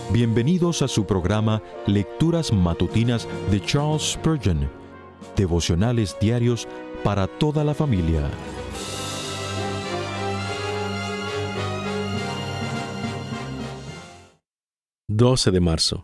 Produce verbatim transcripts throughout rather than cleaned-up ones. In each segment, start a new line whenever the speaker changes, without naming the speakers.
Bienvenidos a su programa Lecturas Matutinas de Charles Spurgeon, devocionales diarios para toda la familia.
doce de marzo.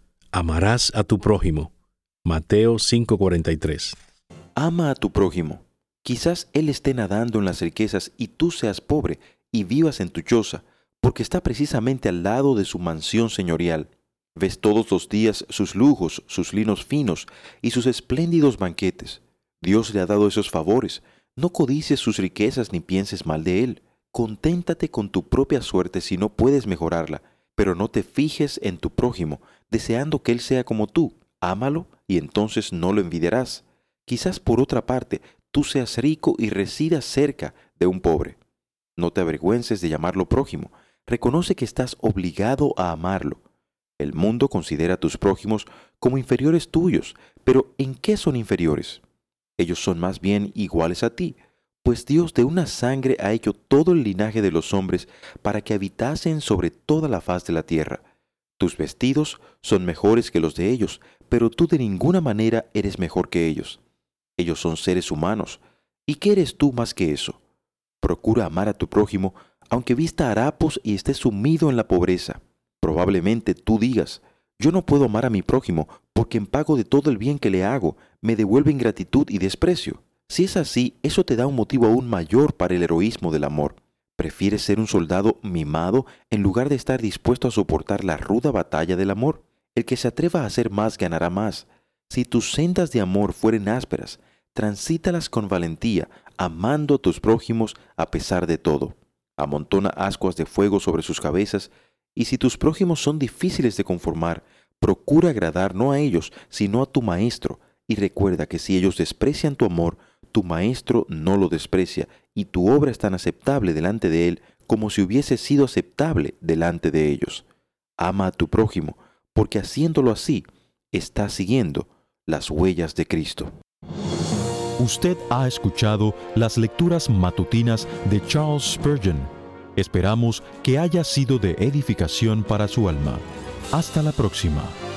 Amarás a tu prójimo. Mateo cinco cuarenta y tres.
Ama a tu prójimo. Quizás él esté nadando en las riquezas y tú seas pobre y vivas en tu choza, porque está precisamente al lado de su mansión señorial. Ves todos los días sus lujos, sus linos finos y sus espléndidos banquetes. Dios le ha dado esos favores. No codicies sus riquezas ni pienses mal de él. Conténtate con tu propia suerte si no puedes mejorarla, pero no te fijes en tu prójimo, deseando que él sea como tú. Ámalo y entonces no lo envidiarás. Quizás por otra parte, tú seas rico y residas cerca de un pobre. No te avergüences de llamarlo prójimo. Reconoce que estás obligado a amarlo. El mundo considera a tus prójimos como inferiores tuyos, pero ¿en qué son inferiores? Ellos son más bien iguales a ti, pues Dios de una sangre ha hecho todo el linaje de los hombres para que habitasen sobre toda la faz de la tierra. Tus vestidos son mejores que los de ellos, pero tú de ninguna manera eres mejor que ellos. Ellos son seres humanos. ¿Y qué eres tú más que eso? Procura amar a tu prójimo, aunque vista harapos y esté sumido en la pobreza. Probablemente tú digas, yo no puedo amar a mi prójimo porque en pago de todo el bien que le hago, me devuelve ingratitud y desprecio. Si es así, eso te da un motivo aún mayor para el heroísmo del amor. ¿Prefieres ser un soldado mimado en lugar de estar dispuesto a soportar la ruda batalla del amor? El que se atreva a hacer más ganará más. Si tus sendas de amor fueren ásperas, transítalas con valentía, amando a tus prójimos a pesar de todo. Amontona ascuas de fuego sobre sus cabezas, y si tus prójimos son difíciles de conformar, procura agradar no a ellos, sino a tu Maestro, y recuerda que si ellos desprecian tu amor, tu Maestro no lo desprecia, y tu obra es tan aceptable delante de Él como si hubiese sido aceptable delante de ellos. Ama a tu prójimo, porque haciéndolo así, estás siguiendo las huellas de Cristo.
Usted ha escuchado las lecturas matutinas de Charles Spurgeon. Esperamos que haya sido de edificación para su alma. Hasta la próxima.